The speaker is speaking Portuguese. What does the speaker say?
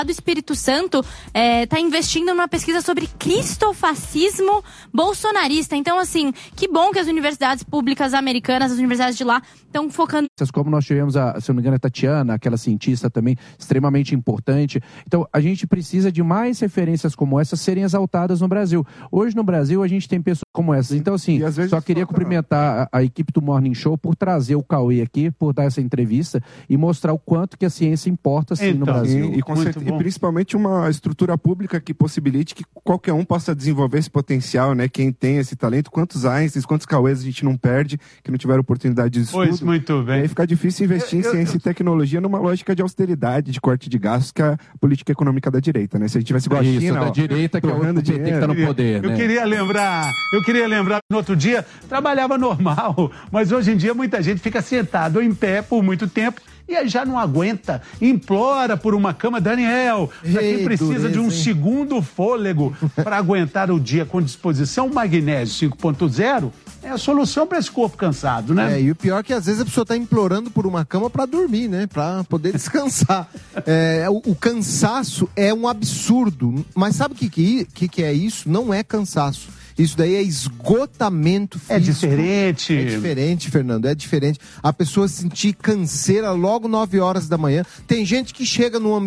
do Espírito Santo está investindo numa pesquisa sobre cristofascismo bolsonarista. Então, assim, que bom que as universidades públicas americanas, as universidades de lá, estão focando... Como nós tivemos, se eu não me engano, a Tatiana, aquela cientista também, extremamente importante. Então, a gente precisa de mais referências como essas serem exaltadas no Brasil. Hoje, no Brasil, a gente tem pessoas como essas. Então, assim, só queria cumprimentar a equipe do Morning Show por trazer o Cauê aqui, por dar essa entrevista e mostrar o quanto que a ciência importa, sim, no Brasil. E principalmente uma estrutura pública que possibilite que qualquer um possa desenvolver esse potencial, né? Quem tem esse talento, quantos Einsteins, quantos Cauês a gente não perde, que não tiveram oportunidade de estudo. Pois, muito bem. E aí fica difícil investir em ciência e tecnologia numa lógica de austeridade, de corte de gastos, que é a política econômica da direita, né? Se a gente tivesse igual a China, da direita, que é o PT que está no poder, né? Eu queria lembrar, no outro dia, trabalhava normal, mas hoje em dia muita gente fica sentado ou em pé por muito tempo e aí já não aguenta, implora por uma cama. Daniel, pra quem precisa de um segundo fôlego para aguentar o dia com disposição, o magnésio 5.0 é a solução para esse corpo cansado, né? E o pior é que às vezes a pessoa tá implorando por uma cama para dormir, né? Para poder descansar. O cansaço é um absurdo, mas sabe o que é isso? Não é cansaço. Isso daí é esgotamento físico. É diferente. É diferente, Fernando, é diferente. A pessoa sentir canseira logo 9 horas da manhã. Tem gente que chega no